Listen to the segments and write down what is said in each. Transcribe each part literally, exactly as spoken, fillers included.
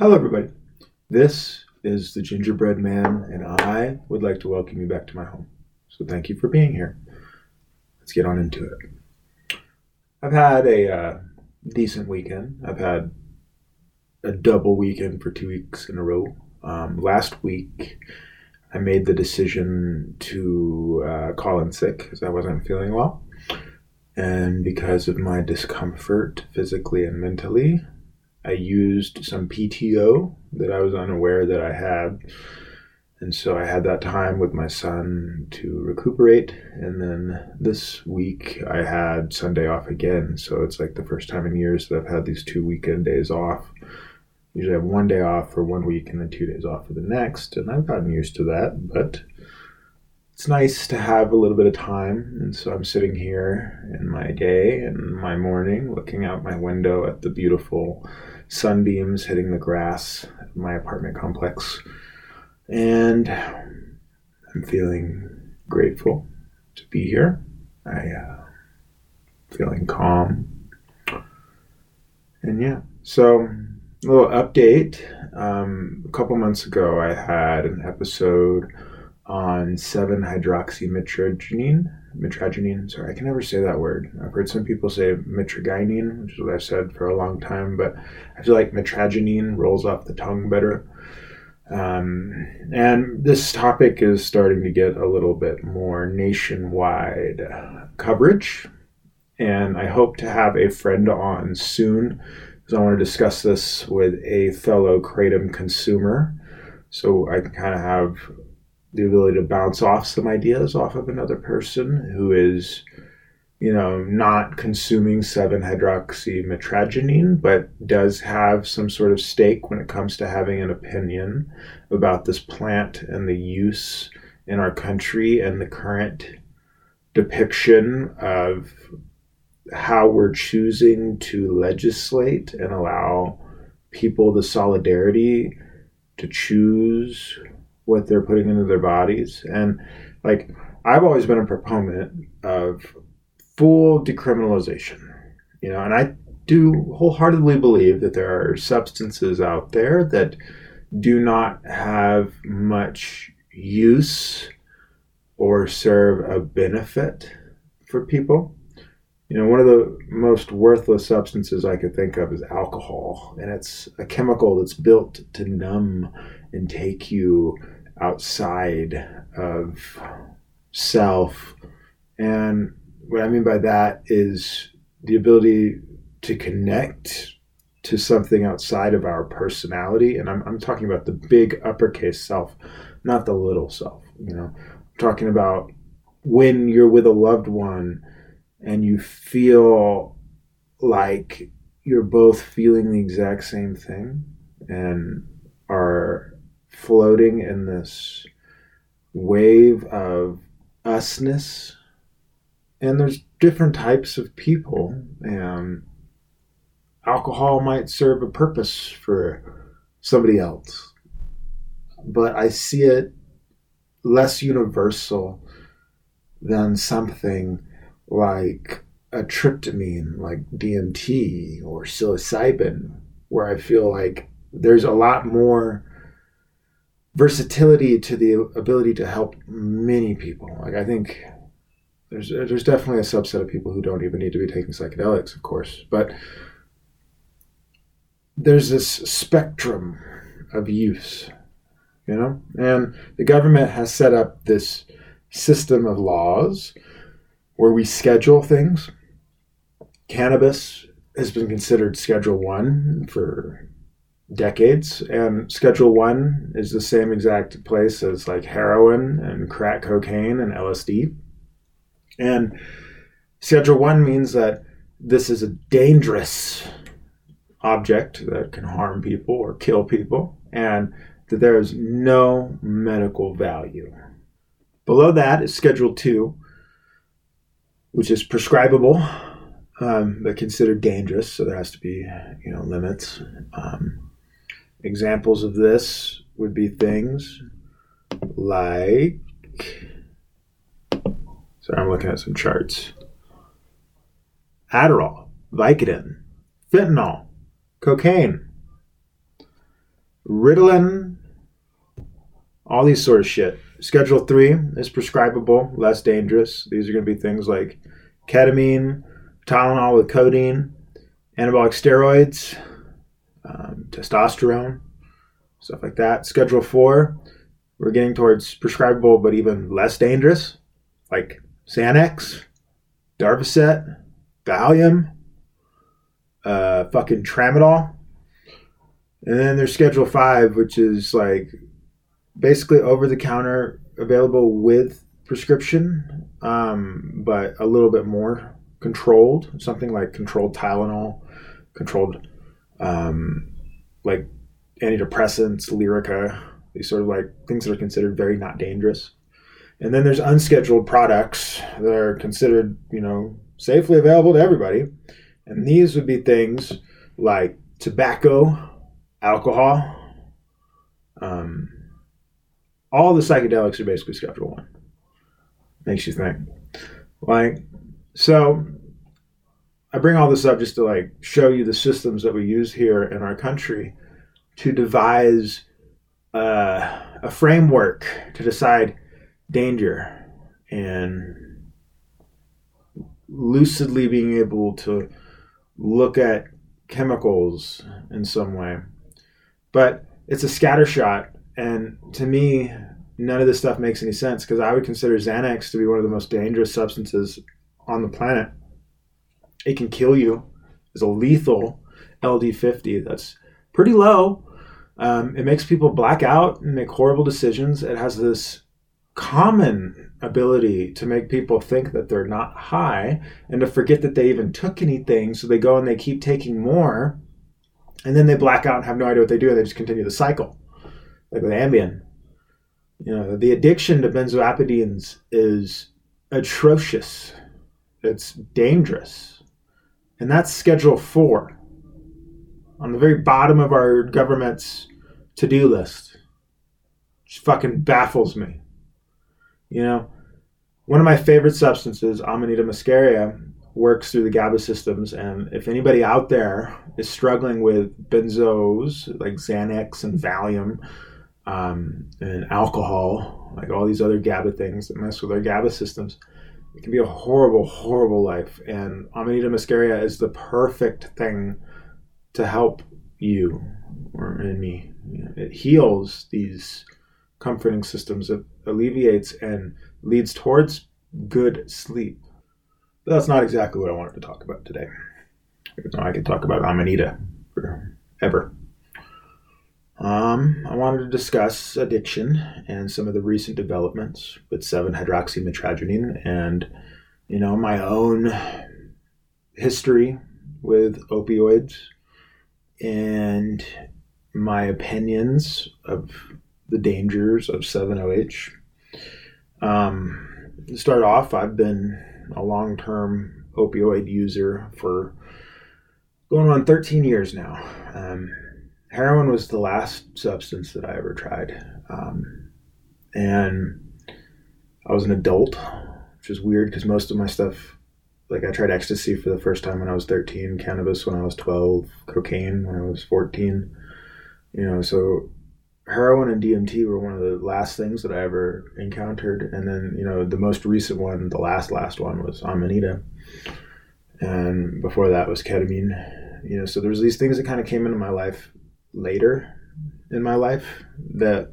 Hello, everybody. This is the Gingerbread Man, and I would like to welcome you back to my home. So thank you for being here. Let's get on into it. I've had a uh, decent weekend. I've had a double weekend for two weeks in a row. Um, last week, I made the decision to uh, call in sick because I wasn't feeling well. And because of my discomfort physically and mentally, I used some P T O that I was unaware that I had. And so I had that time with my son to recuperate. And then this week I had Sunday off again. So it's like the first time in years that I've had these two weekend days off. Usually I have one day off for one week and then two days off for the next. And I've gotten used to that. But it's nice to have a little bit of time. And so I'm sitting here in my day and my morning looking out my window at the beautiful sunbeams hitting the grass at my apartment complex. And I'm feeling grateful to be here. I uh feeling calm. And yeah, so a little update. Um, a couple months ago, I had an episode on seven hydroxymitragynine. Mitragynine, sorry, I can never say that word. I've heard some people say mitragynine, which is what I've said for a long time, but I feel like mitragynine rolls off the tongue better. Um, and this topic is starting to get a little bit more nationwide coverage, and I hope to have a friend on soon because I want to discuss this with a fellow Kratom consumer so I can kind of have the ability to bounce off some ideas off of another person who is, you know, not consuming seven hydroxymitragynine, but does have some sort of stake when it comes to having an opinion about this plant and the use in our country and the current depiction of how we're choosing to legislate and allow people the solidarity to choose what they're putting into their bodies. And like, I've always been a proponent of full decriminalization, you know, and I do wholeheartedly believe that there are substances out there that do not have much use or serve a benefit for people. You know, one of the most worthless substances I could think of is alcohol, and it's a chemical that's built to numb and take you outside of self. And what I mean by that is the ability to connect to something outside of our personality. And I'm, I'm talking about the big uppercase self, not the little self. You know, I'm talking about when you're with a loved one and you feel like you're both feeling the exact same thing and are floating in this wave of usness. And there's different types of people, and alcohol might serve a purpose for somebody else, but I see it less universal than something like a tryptamine, like D M T or psilocybin, where I feel like there's a lot more versatility to the ability to help many people. Like, I think there's there's definitely a subset of people who don't even need to be taking psychedelics, of course, but there's this spectrum of use, you know? And the government has set up this system of laws where we schedule things. Cannabis has been considered Schedule One for decades, and Schedule One is the same exact place as like heroin and crack cocaine and L S D. And Schedule One means that this is a dangerous object that can harm people or kill people, and that there is no medical value. Below that is Schedule Two, which is prescribable, um, but considered dangerous, so there has to be, you know, limits. Um, examples of this would be things like, sorry, I'm looking at some charts. Adderall, Vicodin, fentanyl, cocaine. Ritalin, all these sort of shit. Schedule three is prescribable, less dangerous. These are going to be things like ketamine, Tylenol with codeine, anabolic steroids, um, testosterone, stuff like that. Schedule four, we're getting towards prescribable but even less dangerous, like Xanax, Darvocet, Valium, uh, fucking Tramadol. And then there's Schedule five, which is like basically over-the-counter, available with prescription, um, but a little bit more controlled. Something like controlled Tylenol, controlled um, like antidepressants, Lyrica, these sort of like things that are considered very not dangerous. And then there's unscheduled products that are considered, you know, safely available to everybody. And these would be things like tobacco, alcohol. Um, all the psychedelics are basically Schedule one. Makes you think. Like, so I bring all this up just to like show you the systems that we use here in our country to devise uh, a framework to decide danger and lucidly being able to look at chemicals in some way. But it's a scattershot, and to me, none of this stuff makes any sense, because I would consider Xanax to be one of the most dangerous substances on the planet. It can kill you. It's a lethal L D fifty that's pretty low. Um, it makes people black out and make horrible decisions. It has this common ability to make people think that they're not high and to forget that they even took anything. So they go and they keep taking more, and then they black out and have no idea what they do, and they just continue the cycle, like with Ambien. You know, the addiction to benzodiazepines is atrocious. It's dangerous. And that's Schedule four on the very bottom of our government's to-do list. Just fucking baffles me. You know, one of my favorite substances, Amanita muscaria, works through the GABA systems. And if anybody out there is struggling with benzos like Xanax and Valium, um, and alcohol, like all these other GABA things that mess with our GABA systems, it can be a horrible, horrible life. And Amanita muscaria is the perfect thing to help you or and me. You know, it heals these comforting systems. It alleviates and leads towards good sleep. But that's not exactly what I wanted to talk about today. I could talk about Amanita forever. Um, I wanted to discuss addiction and some of the recent developments with seven hydroxymetragynine and, you know, my own history with opioids and my opinions of the dangers of seven O H. Um, to start off, I've been a long-term opioid user for going on thirteen years now. Um, heroin was the last substance that I ever tried. Um, and I was an adult, which is weird because most of my stuff, like I tried ecstasy for the first time when I was thirteen, cannabis when I was twelve, cocaine when I was fourteen. You know, so heroin and D M T were one of the last things that I ever encountered. And then, you know, the most recent one, the last, last one was Amanita. And before that was ketamine. You know, so there's these things that kind of came into my life later in my life that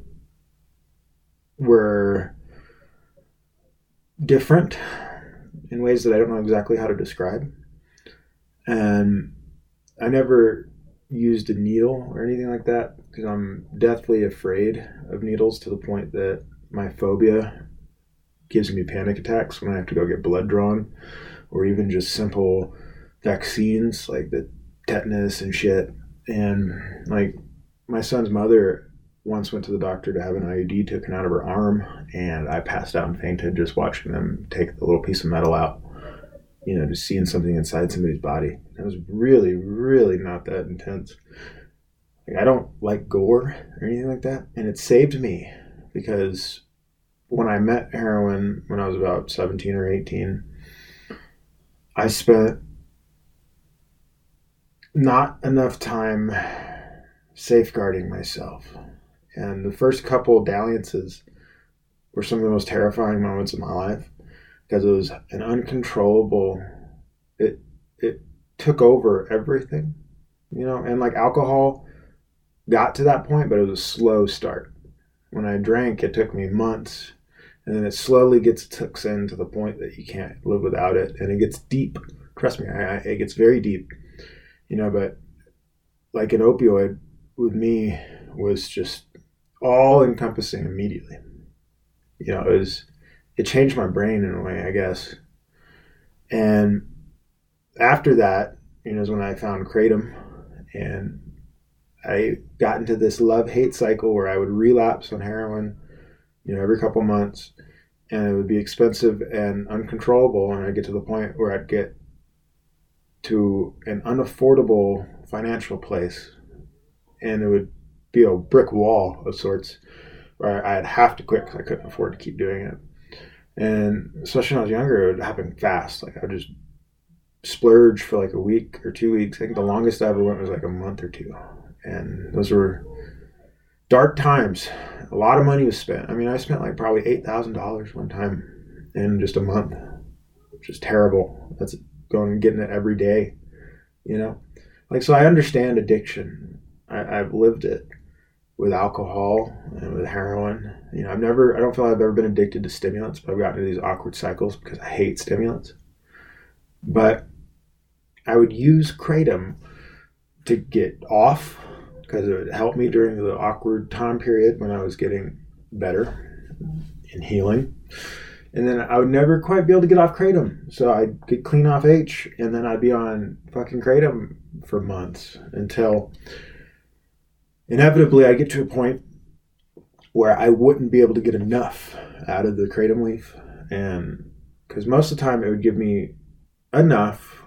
were different in ways that I don't know exactly how to describe. And I never used a needle or anything like that because I'm deathly afraid of needles to the point that my phobia gives me panic attacks when I have to go get blood drawn, or even just simple vaccines like the tetanus and shit. And like my son's mother once went to the doctor to have an I U D taken out of her arm, and I passed out and fainted just watching them take the little piece of metal out. You know, just seeing something inside somebody's body. It was really, really not that intense. Like, I don't like gore or anything like that. And it saved me because when I met heroin when I was about seventeen or eighteen, I spent not enough time safeguarding myself. And the first couple dalliances were some of the most terrifying moments of my life because it was an uncontrollable, it it took over everything, you know, and like alcohol got to that point, but it was a slow start. When I drank, it took me months, and then it slowly gets tucks in to the point that you can't live without it, and it gets deep. Trust me, I, I, it gets very deep, you know, but like an opioid with me was just all encompassing immediately. You know, it was, it changed my brain in a way, I guess. And after that, you know, is when I found Kratom, and I got into this love-hate cycle where I would relapse on heroin, you know, every couple months, and it would be expensive and uncontrollable, and I'd get to the point where I'd get to an unaffordable financial place, and it would be a brick wall of sorts where I'd have to quit because I couldn't afford to keep doing it. And especially when I was younger, it would happen fast. Like I would just splurge for like a week or two weeks. I think the longest I ever went was like a month or two. And those were dark times. A lot of money was spent. I mean, I spent like probably eight thousand dollars one time in just a month, which is terrible. That's going and getting it every day, you know? Like, so I understand addiction. I, I've lived it with alcohol and with heroin. You know, I've never, I don't feel like I've ever been addicted to stimulants, but I've gotten into these awkward cycles because I hate stimulants. But I would use Kratom to get off because it would help me during the awkward time period when I was getting better and healing. And then I would never quite be able to get off Kratom. So I'd get clean off H, and then I'd be on fucking Kratom for months until inevitably I'd get to a point where I wouldn't be able to get enough out of the Kratom leaf. And because most of the time it would give me enough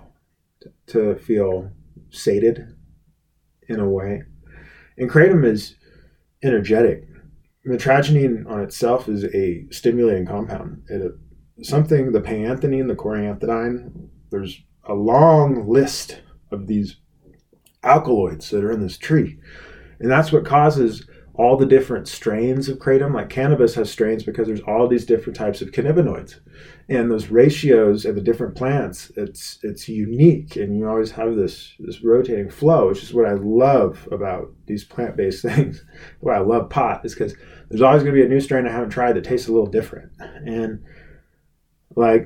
to feel sated in a way. And Kratom is energetic. Mitragynine on itself is a stimulating compound. It, something, the panthenine, the corianthidine, there's a long list of these alkaloids that are in this tree. And that's what causes all the different strains of Kratom. Like cannabis has strains because there's all these different types of cannabinoids. And those ratios of the different plants, it's it's unique. And you always have this, this rotating flow, which is what I love about these plant-based things. Why I love pot is because there's always going to be a new strain I haven't tried that tastes a little different. And like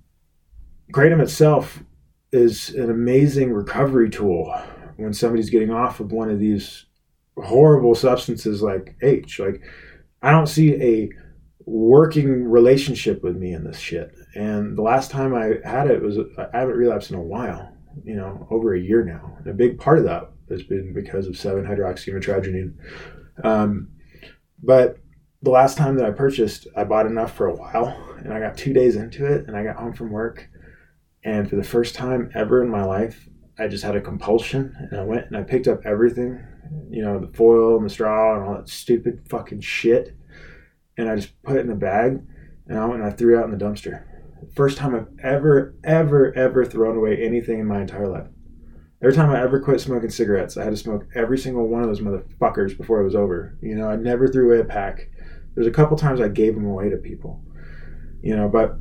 Kratom itself is an amazing recovery tool when somebody's getting off of one of these horrible substances like H. Like, I don't see a working relationship with me in this shit. And the last time I had it was, I haven't relapsed in a while, you know, over a year now. And a big part of that has been because of seven hydroxymitragynine. Um, but the last time that I purchased, I bought enough for a while, and I got two days into it, and I got home from work, and for the first time ever in my life, I just had a compulsion, and I went and I picked up everything, you know, the foil and the straw and all that stupid fucking shit, and I just put it in a bag, and I went and I threw it out in the dumpster. First time I've ever, ever, ever thrown away anything in my entire life. Every time I ever quit smoking cigarettes, I had to smoke every single one of those motherfuckers before it was over. You know, I never threw away a pack. There's a couple times I gave them away to people, you know, but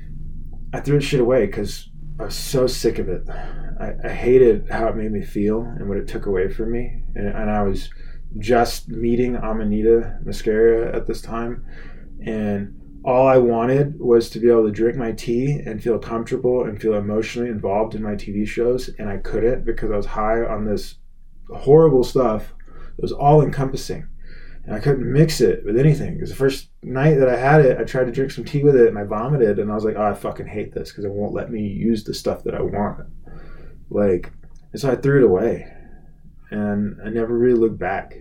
I threw the shit away because I was so sick of it. I, I hated how it made me feel and what it took away from me. And, and I was just meeting Amanita Mascara at this time. And all I wanted was to be able to drink my tea and feel comfortable and feel emotionally involved in my T V shows. And I couldn't because I was high on this horrible stuff that was all encompassing. And I couldn't mix it with anything. Because the first night that I had it, I tried to drink some tea with it and I vomited. And I was like, oh, I fucking hate this because it won't let me use the stuff that I want. Like, and so I threw it away. And I never really looked back.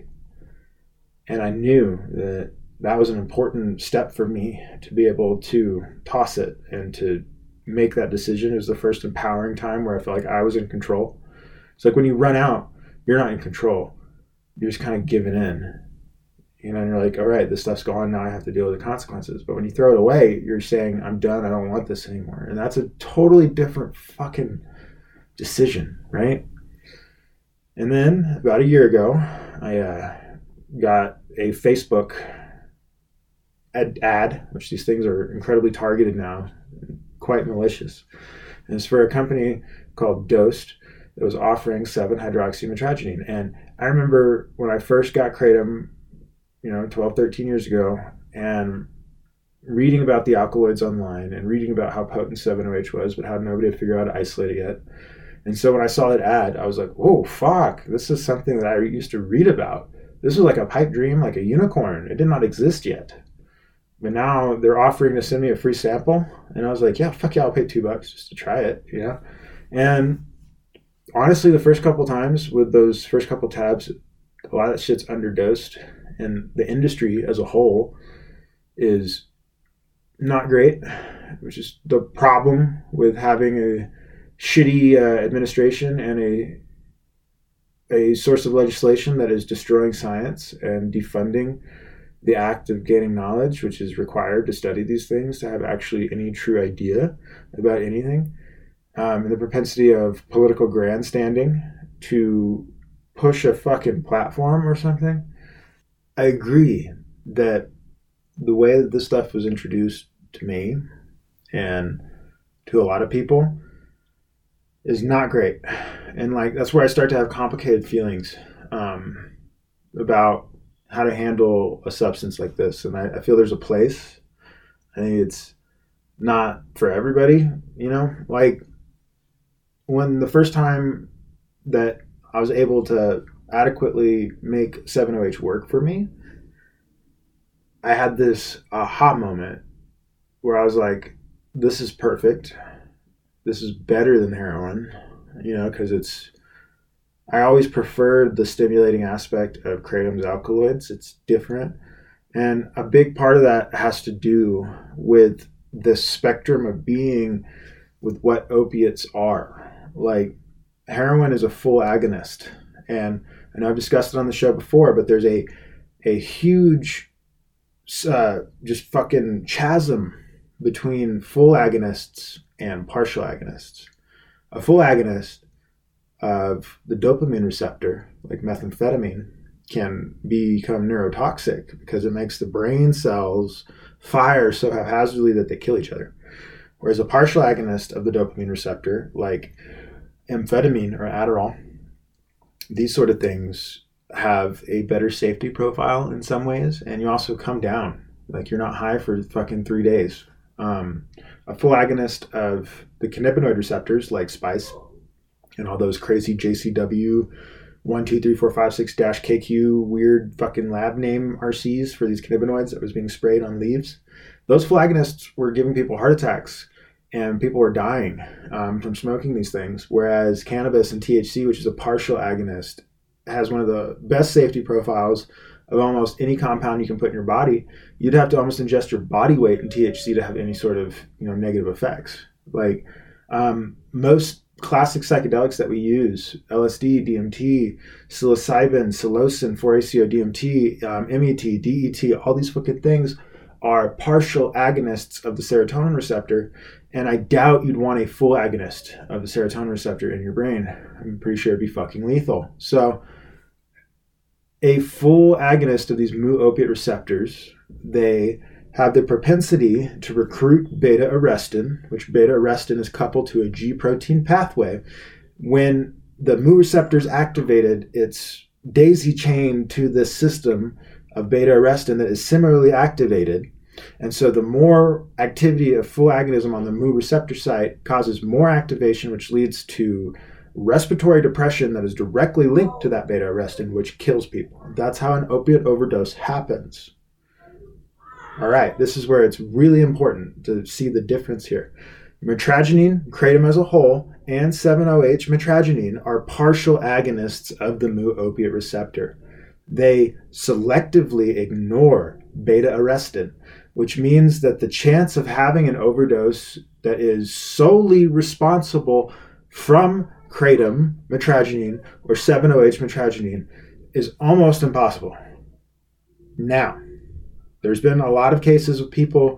And I knew that that was an important step for me to be able to toss it and to make that decision. It was the first empowering time where I felt like I was in control. It's like when you run out, you're not in control. You're just kind of giving in. You know, and you're like, all right, this stuff's gone. Now I have to deal with the consequences. But when you throw it away, you're saying, I'm done. I don't want this anymore. And that's a totally different fucking decision, right? And then about a year ago, I uh, got a Facebook ad, ad, which these things are incredibly targeted now, quite malicious. And it's for a company called Dosed that was offering seven hydroxymetragynine. And I remember when I first got Kratom, you know, twelve, thirteen years ago, and reading about the alkaloids online and reading about how potent seven O H was, but how nobody had figured out how to isolate it yet. And so when I saw that ad, I was like, whoa, fuck, this is something that I used to read about. This was like a pipe dream, like a unicorn. It did not exist yet. But now they're offering to send me a free sample. And I was like, yeah, fuck yeah, I'll pay two bucks just to try it, you know? And honestly, the first couple times with those first couple tabs, a lot of that shit's underdosed. And the industry as a whole is not great, which is the problem with having a shitty uh, administration and a a source of legislation that is destroying science and defunding the act of gaining knowledge, which is required to study these things, to have actually any true idea about anything. Um, and the propensity of political grandstanding to push a fucking platform or something. I agree that the way that this stuff was introduced to me and to a lot of people is not great. And like, that's where I start to have complicated feelings um, about how to handle a substance like this. And I, I feel there's a place. I think it's not for everybody, you know, like when the first time that I was able to adequately make seven O H work for me, I had this aha moment where I was like, this is perfect. This is better than heroin, you know, because it's, I always preferred the stimulating aspect of Kratom's alkaloids. It's different. And a big part of that has to do with the spectrum of being with what opiates are. Like, heroin is a full agonist. And I know I've discussed it on the show before, but there's a, a huge uh, just fucking chasm between full agonists and partial agonists. A full agonist of the dopamine receptor, like methamphetamine, can become neurotoxic because it makes the brain cells fire so haphazardly that they kill each other. Whereas a partial agonist of the dopamine receptor, like amphetamine or Adderall, these sort of things have a better safety profile in some ways, and you also come down. Like, you're not high for fucking three days. Um, a full agonist of the cannabinoid receptors, like spice, and all those crazy J C W one, two, three, four, five, six dash K Q weird fucking lab name R Cs for these cannabinoids that was being sprayed on leaves. Those full agonists were giving people heart attacks, and people were dying um, from smoking these things. Whereas cannabis and T H C, which is a partial agonist, has one of the best safety profiles of almost any compound you can put in your body. You'd have to almost ingest your body weight in T H C to have any sort of, you know, negative effects. Like um, most classic psychedelics that we use, L S D, D M T, psilocybin, psilocin, four A C O D M T, um, M E T, D E T, all these fucking things are partial agonists of the serotonin receptor. And I doubt you'd want a full agonist of the serotonin receptor in your brain. I'm pretty sure it'd be fucking lethal. So a full agonist of these mu opiate receptors, they have the propensity to recruit beta-arrestin, which beta-arrestin is coupled to a G protein pathway. When the mu receptor is activated, it's daisy chained to this system of beta-arrestin that is similarly activated. And so the more activity of full agonism on the mu receptor site causes more activation, which leads to respiratory depression that is directly linked to that beta-arrestin, which kills people. That's how an opiate overdose happens. All right, this is where it's really important to see the difference here. Metragynine, kratom as a whole, and seven O H metragynine are partial agonists of the mu opiate receptor. They selectively ignore beta-arrestin, which means that the chance of having an overdose that is solely responsible from kratom, metragynine, or seven O H metragynine is almost impossible. Now, there's been a lot of cases of people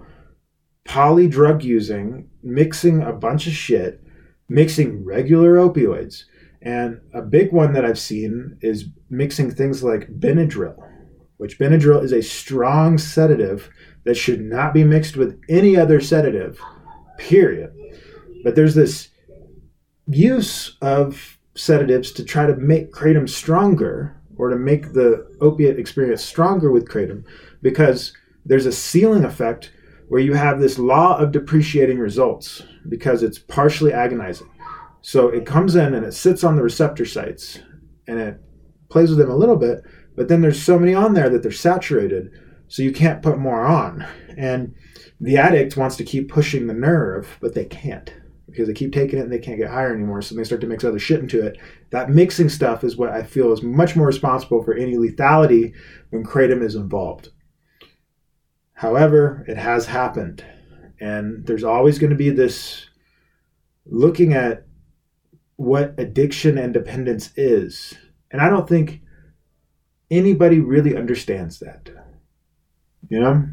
polydrug using, mixing a bunch of shit, mixing regular opioids, And a big one that I've seen is mixing things like Benadryl, which Benadryl is a strong sedative that should not be mixed with any other sedative, period. But there's this use of sedatives to try to make kratom stronger, or to make the opiate experience stronger with kratom, because there's a ceiling effect where you have this law of depreciating results because it's partially agonizing. So it comes in and it sits on the receptor sites and it plays with them a little bit, but then there's so many on there that they're saturated, so you can't put more on. And the addict wants to keep pushing the nerve, but they can't, because they keep taking it and they can't get higher anymore, so they start to mix other shit into it. That mixing stuff is what I feel is much more responsible for any lethality when kratom is involved. However, it has happened, and there's always going to be this looking at what addiction and dependence is. And I don't think anybody really understands that. You know?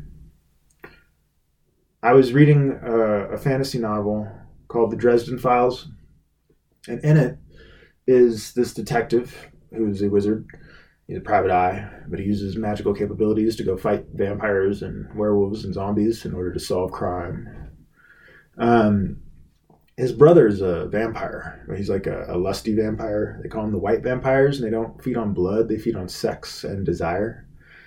I was reading a, a fantasy novel called The Dresden Files, and in it is this detective who's a wizard. He's a private eye, but he uses magical capabilities to go fight vampires and werewolves and zombies in order to solve crime. Um, his brother is a vampire. He's like a, a lusty vampire. They call them the white vampires, and they don't feed on blood. They feed on sex and desire.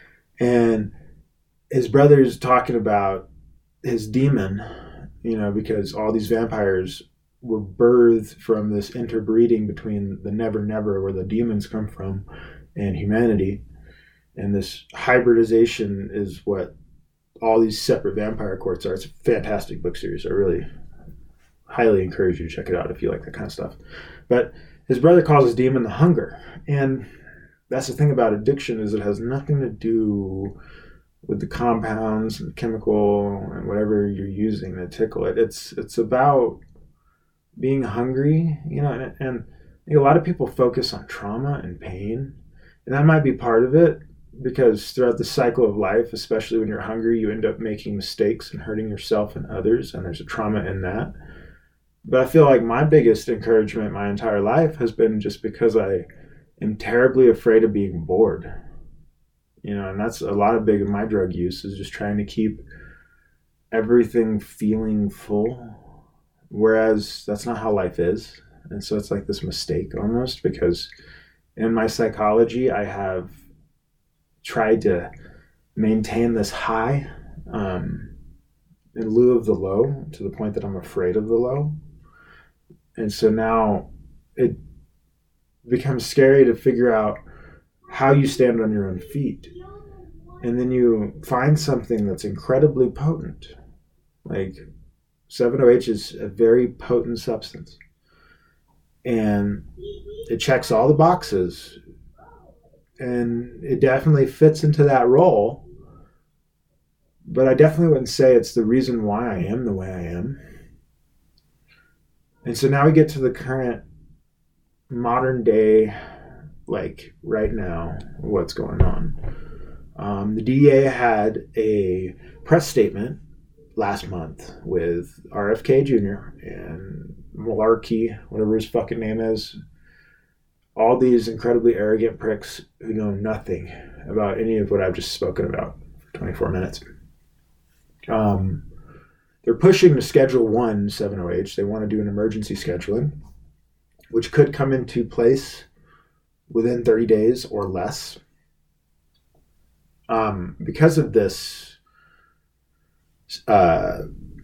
And his brother's talking about his demon, you know, because all these vampires were birthed from this interbreeding between the Never Never, where the demons come from, and humanity. And this hybridization is what all these separate vampire courts are. It's a fantastic book series. I really highly encourage you to check it out if you like that kind of stuff. But his brother calls his demon the hunger. And that's the thing about addiction, is it has nothing to do with the compounds and the chemical and whatever you're using to tickle it. It's it's about being hungry, you know, and, and I think a lot of people focus on trauma and pain. And that might be part of it, because throughout the cycle of life, especially when you're hungry, you end up making mistakes and hurting yourself and others, and there's a trauma in that. But I feel like my biggest encouragement my entire life has been just because I am terribly afraid of being bored. You know, and that's a lot of big of my drug use, is just trying to keep everything feeling full, whereas that's not how life is. And so it's like this mistake almost, because in my psychology, I have tried to maintain this high um, in lieu of the low, to the point that I'm afraid of the low. And so now it becomes scary to figure out how you stand on your own feet. And then you find something that's incredibly potent. Like seven oh H is a very potent substance. And it checks all the boxes. And it definitely fits into that role. But I definitely wouldn't say it's the reason why I am the way I am. And so now we get to the current modern day, like right now, what's going on. Um, the D E A had a press statement last month with R F K Junior and Malarkey, whatever his fucking name is. All these incredibly arrogant pricks who know nothing about any of what I've just spoken about for twenty-four minutes. Um, they're pushing to Schedule one seven oh H. They want to do an emergency scheduling, which could come into place within thirty days or less. Um, because of this uh,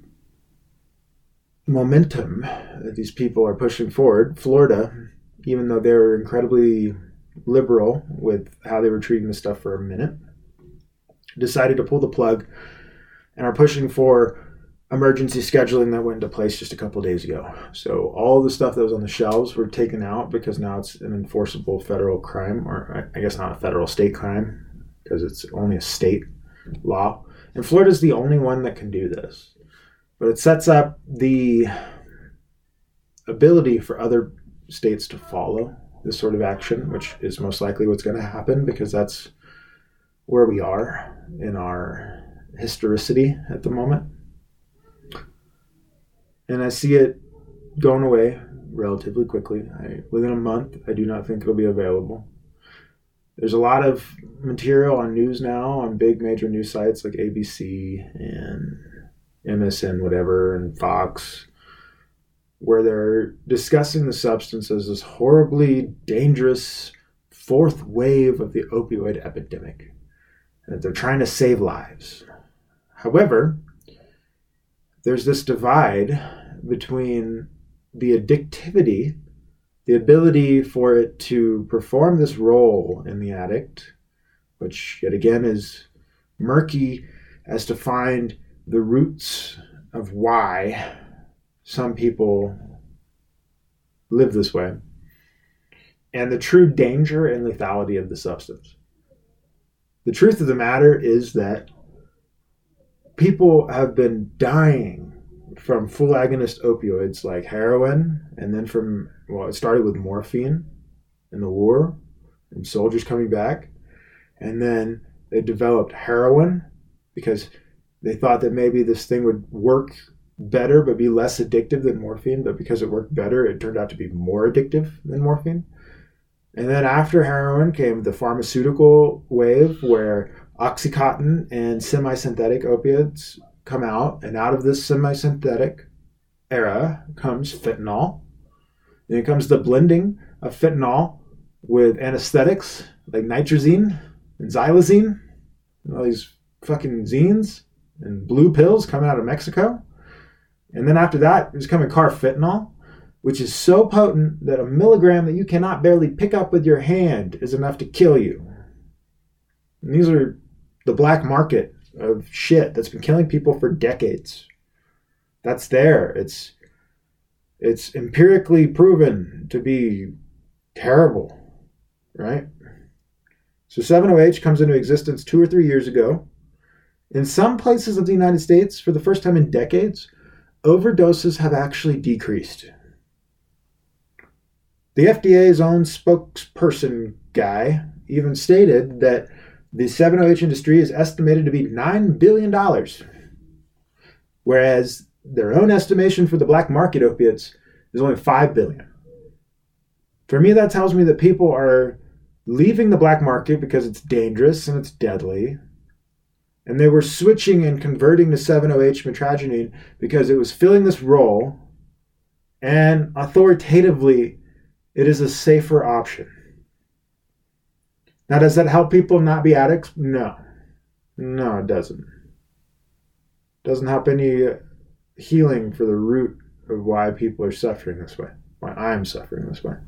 momentum that these people are pushing forward, Florida, even though they were incredibly liberal with how they were treating this stuff for a minute, decided to pull the plug and are pushing for emergency scheduling that went into place just a couple days ago. So all the stuff that was on the shelves were taken out, because now it's an enforceable federal crime, or I guess not a federal, state crime, because it's only a state law. And Florida's the only one that can do this. But it sets up the ability for other states to follow this sort of action, which is most likely what's going to happen, because that's where we are in our historicity at the moment. And I see it going away relatively quickly. I, within a month, I do not think it'll be available. There's a lot of material on news now on big major news sites like A B C and M S N, whatever, and Fox, where they're discussing the substance as this horribly dangerous fourth wave of the opioid epidemic, and that they're trying to save lives. However, there's this divide between the addictivity, the ability for it to perform this role in the addict, which yet again is murky as to find the roots of why some people live this way, and the true danger and lethality of the substance. The truth of the matter is that people have been dying from full agonist opioids like heroin, and then from, well, it started with morphine in the war and soldiers coming back. And then they developed heroin because they thought that maybe this thing would work better but be less addictive than morphine. But because it worked better, it turned out to be more addictive than morphine. And then after heroin came the pharmaceutical wave, where Oxycontin and semi-synthetic opiates come out, and out of this semi-synthetic era comes fentanyl. And it comes the blending of fentanyl with anesthetics like nitrazine and xylazine, and all these fucking zines and blue pills coming out of Mexico. And then after that is coming carfentanil, which is so potent that a milligram that you cannot barely pick up with your hand is enough to kill you. And these are the black market of shit that's been killing people for decades. That's there. It's it's empirically proven to be terrible, right? So seven oh H comes into existence two or three years ago. In some places of the United States, for the first time in decades, overdoses have actually decreased. The F D A's own spokesperson guy even stated that the seven oh H industry is estimated to be nine billion dollars, whereas their own estimation for the black market opiates is only five billion dollars. For me, that tells me that people are leaving the black market because it's dangerous and it's deadly, and they were switching and converting to seven oh H mitragynine because it was filling this role, and authoritatively, it is a safer option. Now, does that help people not be addicts? No. No, it doesn't. It doesn't help any healing for the root of why people are suffering this way, why I'm suffering this way.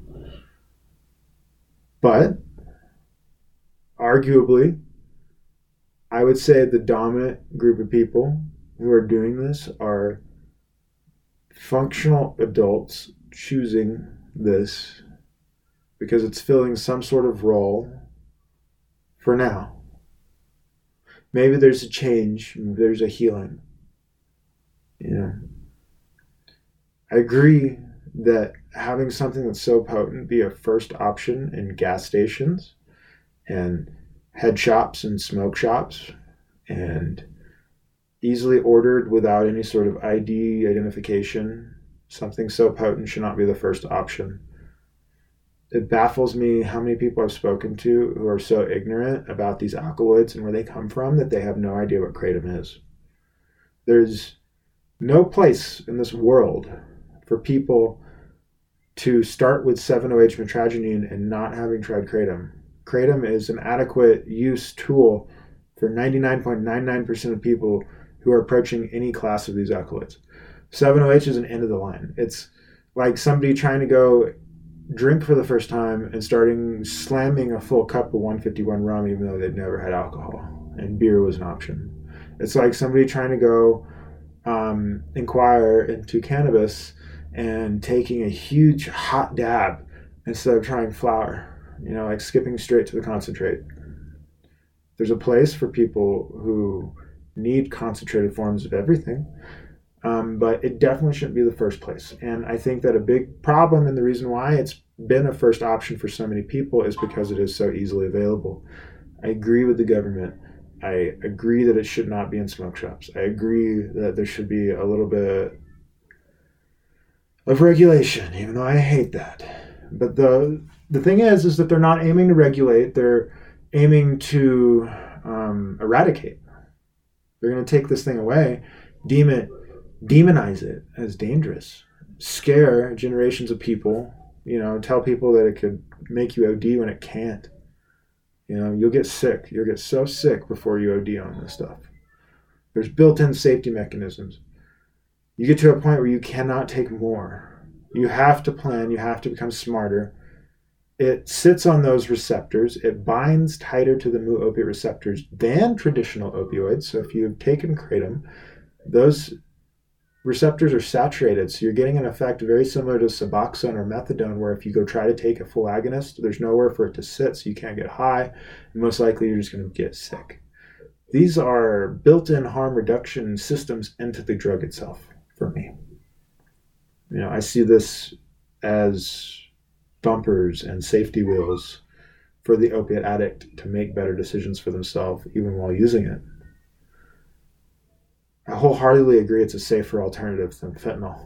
But, arguably, I would say the dominant group of people who are doing this are functional adults choosing this because it's filling some sort of role for now. Maybe there's a change, maybe there's a healing. You know, I agree that having something that's so potent be a first option in gas stations and head shops and smoke shops, and easily ordered without any sort of I D identification. Something so potent should not be the first option. It baffles me how many people I've spoken to who are so ignorant about these alkaloids and where they come from that they have no idea what kratom is. There's no place in this world for people to start with seven oh H mitragynine and not having tried kratom. Kratom is an adequate use tool for ninety-nine point nine nine percent of people who are approaching any class of these alkaloids. seven oh H is an end of the line. It's like somebody trying to go drink for the first time and starting slamming a full cup of one fifty-one rum even though they'd never had alcohol and beer was an option. It's like somebody trying to go um, inquire into cannabis and taking a huge hot dab instead of trying flower, you know, like skipping straight to the concentrate. There's a place for people who need concentrated forms of everything. Um, but it definitely shouldn't be the first place. And I think that a big problem, and the reason why it's been a first option for so many people, is because it is so easily available. I agree with the government. I agree that it should not be in smoke shops. I agree that there should be a little bit of regulation, even though I hate that. But the the thing is, is that they're not aiming to regulate. They're aiming to um, eradicate. They're going to take this thing away, deem it, demonize it as dangerous, scare generations of people. You know, tell people that it could make you O D when it can't. You know, you'll get sick. You'll get so sick before you O D on this stuff. There's built-in safety mechanisms. You get to a point where you cannot take more. You have to plan. You have to become smarter. It sits on those receptors. It binds tighter to the mu opiate receptors than traditional opioids. So if you've taken kratom, those receptors are saturated. So you're getting an effect very similar to Suboxone or methadone, where if you go try to take a full agonist, there's nowhere for it to sit, so you can't get high. And most likely you're just going to get sick. These are built-in harm reduction systems into the drug itself for me. You know, I see this as bumpers and safety wheels for the opiate addict to make better decisions for themselves, even while using it. I wholeheartedly agree it's a safer alternative than fentanyl.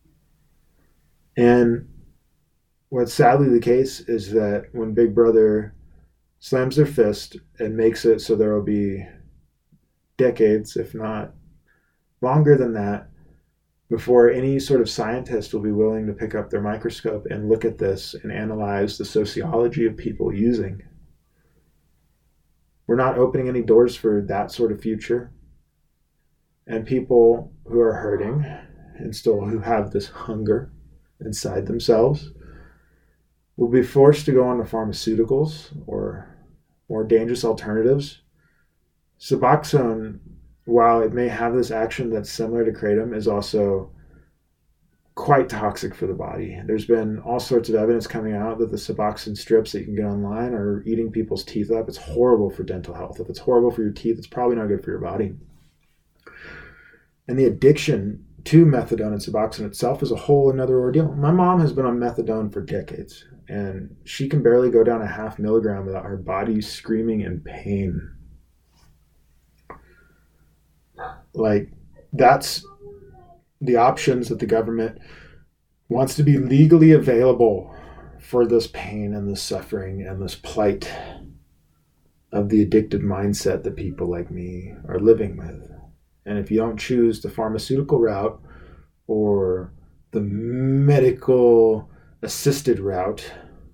And what's sadly the case is that when Big Brother slams their fist and makes it so there will be decades, if not longer than that, before any sort of scientist will be willing to pick up their microscope and look at this and analyze the sociology of people using. We're not opening any doors for that sort of future. And people who are hurting and still who have this hunger inside themselves will be forced to go on to pharmaceuticals or more dangerous alternatives. Suboxone, while it may have this action that's similar to kratom, is also quite toxic for the body. There's been all sorts of evidence coming out that the Suboxone strips that you can get online are eating people's teeth up. It's horrible for dental health. If it's horrible for your teeth, it's probably not good for your body. And the addiction to methadone and Suboxone itself is a whole another ordeal. My mom has been on methadone for decades, and she can barely go down a half milligram without her body screaming in pain. Like, that's the options that the government wants to be legally available for this pain and this suffering and this plight of the addicted mindset that people like me are living with. And if you don't choose the pharmaceutical route or the medical assisted route,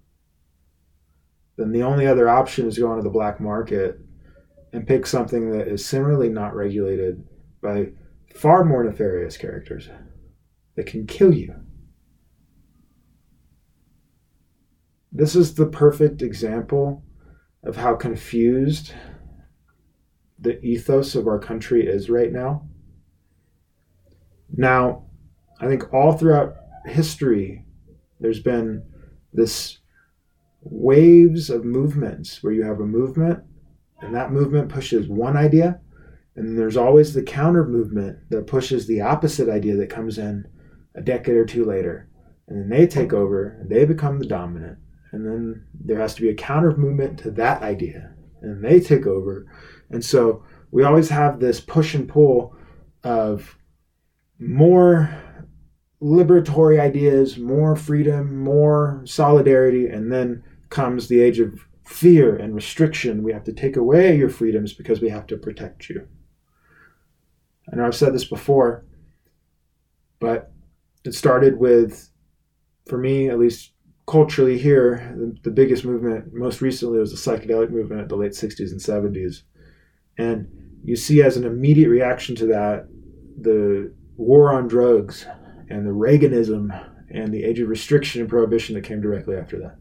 then the only other option is go onto the black market and pick something that is similarly not regulated by far more nefarious characters that can kill you. This is the perfect example of how confused the ethos of our country is right now. Now, I think all throughout history, there's been this waves of movements where you have a movement and that movement pushes one idea, and there's always the counter movement that pushes the opposite idea that comes in a decade or two later. And then they take over and they become the dominant. And then there has to be a counter movement to that idea. And they take over. And so we always have this push and pull of more liberatory ideas, more freedom, more solidarity, and then comes the age of fear and restriction. We have to take away your freedoms because we have to protect you. I know I've said this before, but it started with, for me, at least culturally here, the, the biggest movement most recently was the psychedelic movement at the late sixties and seventies. And you see as an immediate reaction to that, the war on drugs and the Reaganism and the age of restriction and prohibition that came directly after that.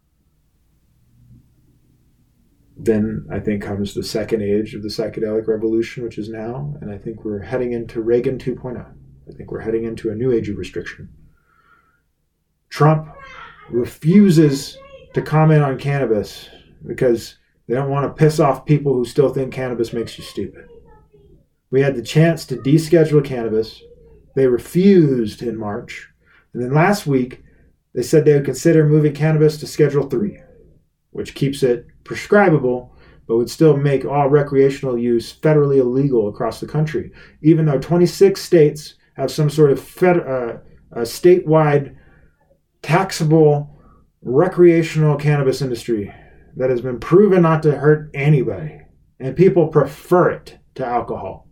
Then I think comes the second age of the psychedelic revolution, which is now, and I think we're heading into Reagan two point oh. I think we're heading into a new age of restriction. Trump refuses to comment on cannabis because they don't want to piss off people who still think cannabis makes you stupid. We had the chance to deschedule cannabis. They refused in March. And then last week, they said they would consider moving cannabis to Schedule three, which keeps it prescribable, but would still make all recreational use federally illegal across the country, even though twenty-six states have some sort of fed, uh, a statewide taxable recreational cannabis industry that has been proven not to hurt anybody, and people prefer it to alcohol.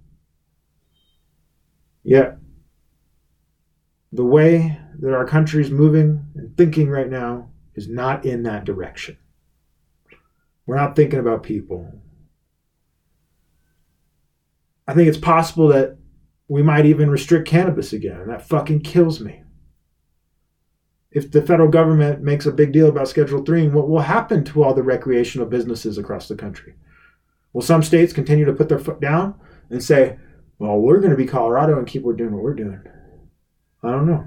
Yet, the way that our country is moving and thinking right now is not in that direction. We're not thinking about people. I think it's possible that we might even restrict cannabis again, and that fucking kills me. If the federal government makes a big deal about Schedule three, what will happen to all the recreational businesses across the country? Will some states continue to put their foot down and say, well, we're going to be Colorado and keep doing what we're doing? I don't know.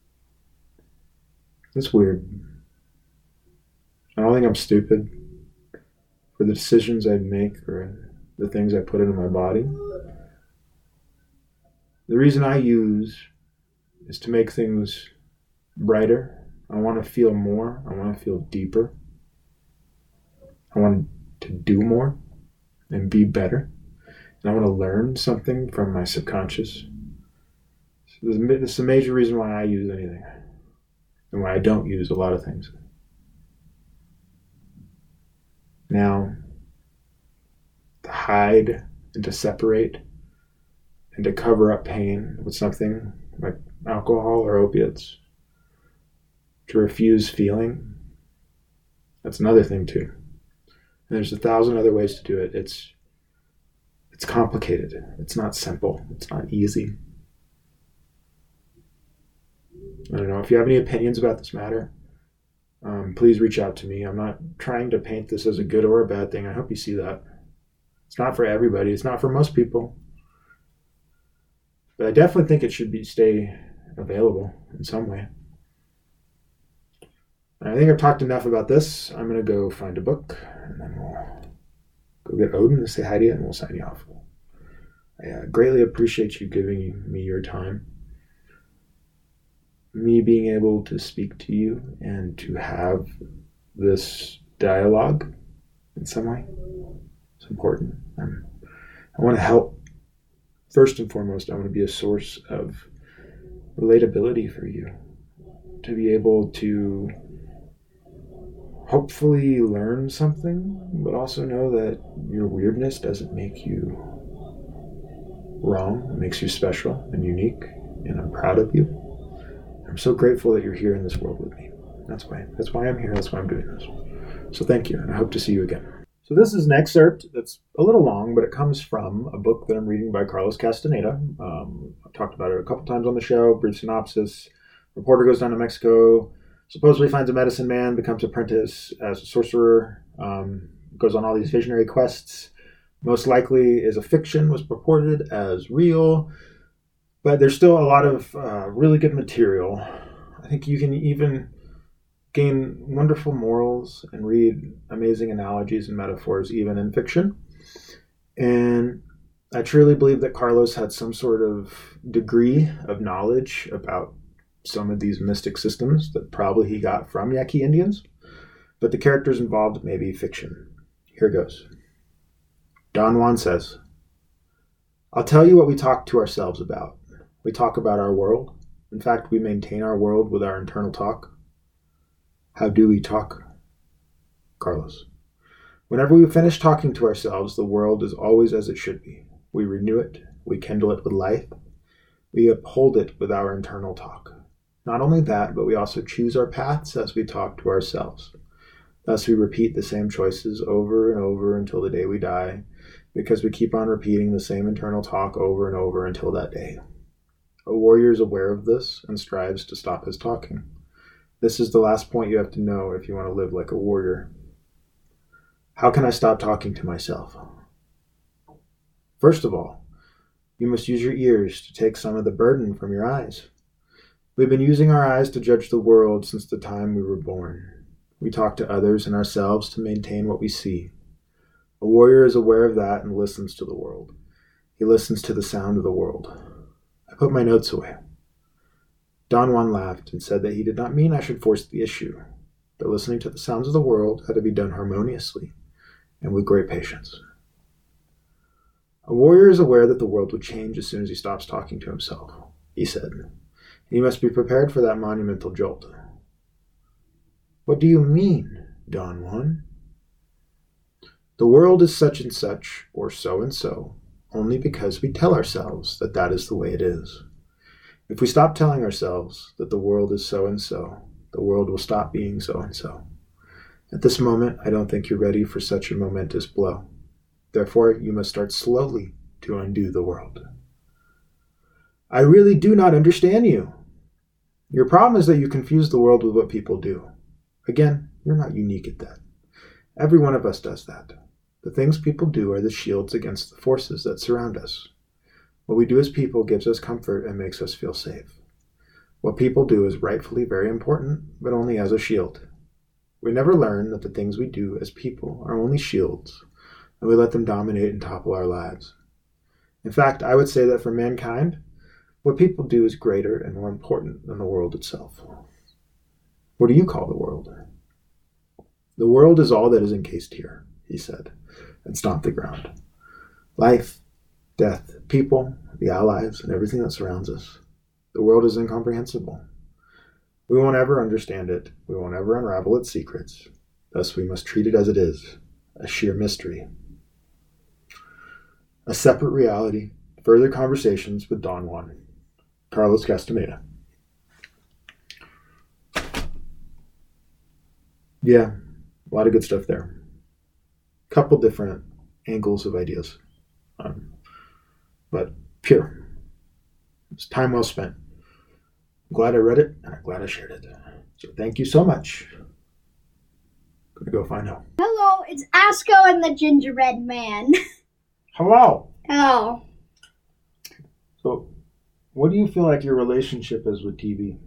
It's weird. I don't think I'm stupid for the decisions I make or the things I put into my body. The reason I use is to make things brighter. I want to feel more. I want to feel deeper. I want to do more and be better. And I want to learn something from my subconscious. So this is a major reason why I use anything and why I don't use a lot of things. Now, to hide and to separate and to cover up pain with something like alcohol or opiates, to refuse feeling, that's another thing too. And there's a thousand other ways to do it. It's it's complicated. It's not simple. It's not easy. I don't know. If you have any opinions about this matter, um, please reach out to me. I'm not trying to paint this as a good or a bad thing. I hope you see that. It's not for everybody. It's not for most people. But I definitely think it should be stay available in some way. I think I've talked enough about this. I'm going to go find a book, and then we'll go get Odin to say hi to you, and we'll sign you off. I uh, greatly appreciate you giving me your time. Me being able to speak to you and to have this dialogue in some way. It's important. Um, I want to help. First and foremost, I want to be a source of relatability for you. To be able to hopefully learn something, but also know that your weirdness doesn't make you wrong. It makes you special and unique, and I'm proud of you. I'm so grateful that you're here in this world with me. That's why. That's why I'm here. That's why I'm doing this. So thank you, and I hope to see you again. So this is an excerpt that's a little long, but it comes from a book that I'm reading by Carlos Castaneda. Um, I've talked about it a couple times on the show. Brief synopsis. Reporter goes down to Mexico, supposedly finds a medicine man, becomes apprentice as a sorcerer, um, goes on all these visionary quests. Most likely is a fiction, was purported as real, but there's still a lot of uh, really good material. I think you can even gain wonderful morals and read amazing analogies and metaphors even in fiction. And I truly believe that Carlos had some sort of degree of knowledge about some of these mystic systems that probably he got from Yaqui Indians, but the characters involved may be fiction. Here goes. Don Juan says, I'll tell you what we talk to ourselves about. We talk about our world. In fact, we maintain our world with our internal talk. How do we talk? Carlos. Whenever we finish talking to ourselves, the world is always as it should be. We renew it. We kindle it with life. We uphold it with our internal talk. Not only that, but we also choose our paths as we talk to ourselves. Thus we repeat the same choices over and over until the day we die, because we keep on repeating the same internal talk over and over until that day. A warrior is aware of this and strives to stop his talking. This is the last point you have to know if you want to live like a warrior. How can I stop talking to myself? First of all, you must use your ears to take some of the burden from your eyes. We've been using our eyes to judge the world since the time we were born. We talk to others and ourselves to maintain what we see. A warrior is aware of that and listens to the world. He listens to the sound of the world. I put my notes away. Don Juan laughed and said that he did not mean I should force the issue, but listening to the sounds of the world had to be done harmoniously and with great patience. A warrior is aware that the world would change as soon as he stops talking to himself, he said. You must be prepared for that monumental jolt. What do you mean, Don Juan? The world is such and such, or so and so, only because we tell ourselves that that is the way it is. If we stop telling ourselves that the world is so and so, the world will stop being so and so. At this moment, I don't think you're ready for such a momentous blow. Therefore, you must start slowly to undo the world. I really do not understand you. Your problem is that you confuse the world with what people do. Again, you're not unique at that. Every one of us does that. The things people do are the shields against the forces that surround us. What we do as people gives us comfort and makes us feel safe. What people do is rightfully very important, but only as a shield. We never learn that the things we do as people are only shields, and we let them dominate and topple our lives. In fact, I would say that for mankind, what people do is greater and more important than the world itself. What do you call the world? The world is all that is encased here, he said, and stomped the ground. Life, death, people, the allies, and everything that surrounds us. The world is incomprehensible. We won't ever understand it. We won't ever unravel its secrets. Thus we must treat it as it is, a sheer mystery. A separate reality. Further conversations with Don Juan. Carlos Castaneda. Yeah, a lot of good stuff there. Couple different angles of ideas. Um, but pure. It's time well spent. I'm glad I read it, and I'm glad I shared it. So thank you so much. Gonna go find out. Hello, it's Asko and the Gingerbread Man. Hello. Hello. So, what do you feel like your relationship is with T V?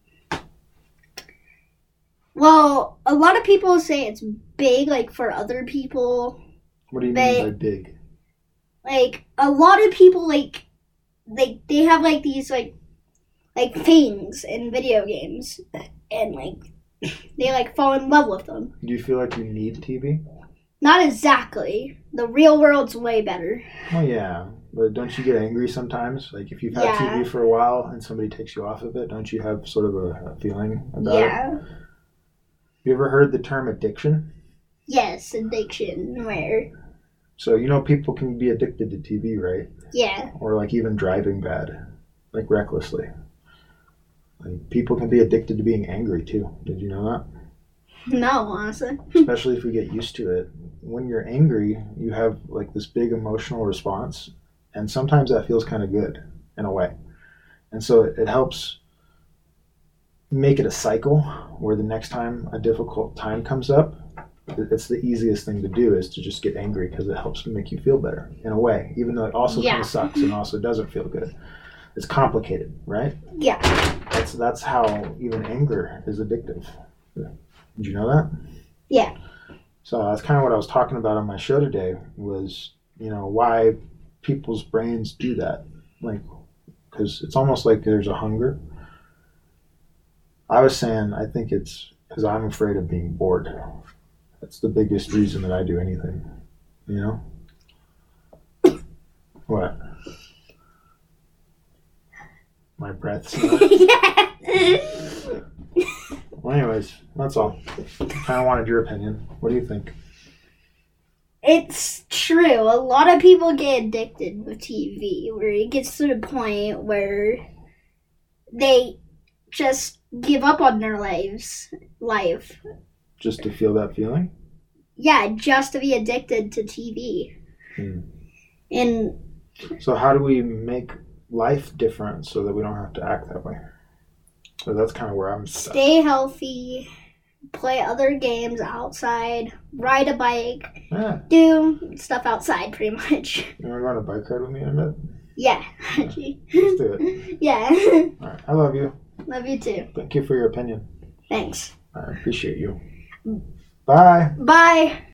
Well, a lot of people say it's big, like, for other people. What do you But- mean by big? Like, a lot of people, like, they, they have, like, these, like, like, things in video games. And, like, they, like, fall in love with them. Do you feel like you need T V? Not exactly. The real world's way better. Well, yeah, but don't you get angry sometimes? Like if you've had Yeah. T V for a while and somebody takes you off of it, don't you have sort of a, a feeling about it? Yeah. You ever heard the term addiction? Yes, addiction. Where? So you know people can be addicted to T V, right? Yeah. Or like even driving bad, like recklessly. Like people can be addicted to being angry too. Did you know that? No, honestly. Especially if we get used to it. When you're angry, you have like this big emotional response, and sometimes that feels kind of good in a way. And so it, it helps make it a cycle where the next time a difficult time comes up, it- it's the easiest thing to do is to just get angry because it helps make you feel better in a way, even though it also Yeah. kind of sucks and also doesn't feel good. It's complicated, right? Yeah. That's that's how even anger is addictive. Did you know that? Yeah. So that's kind of what I was talking about on my show today was, you know, why people's brains do that. Like, because it's almost like there's a hunger. I was saying I think it's because I'm afraid of being bored. That's the biggest reason that I do anything, you know? What? My breath smell? Yeah. Well, anyways, that's all. Kind of wanted your opinion. What do you think? It's true. A lot of people get addicted with T V, where it gets to the point where they just give up on their lives. Life. Just to feel that feeling? Yeah, just to be addicted to T V. Hmm. And So how do we make life different so that we don't have to act that way? So that's kind of where I'm stuck. stay healthy, play other games outside, ride a bike, Yeah. do stuff outside pretty much. You want to go on a bike ride with me in a minute? Yeah. Let's do it. Yeah. All right. I love you. Love you too. Thank you for your opinion. Thanks. I appreciate you. Bye. Bye.